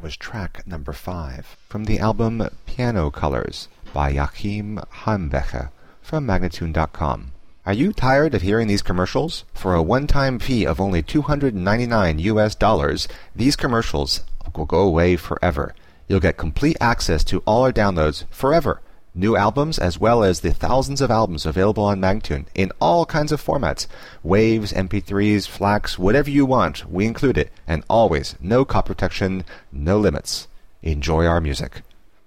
was track number 5 from the album Piano Colors by Joachim Heimwecher from Magnatune.com. Are you tired of hearing these commercials? For a one-time fee of only $299, these commercials will go away forever. You'll get complete access to all our downloads forever. New albums as well as the thousands of albums available on Magnatune in all kinds of formats. Waves, MP3s, FLACs, whatever you want, we include it. And always, no copy protection, no limits. Enjoy our music.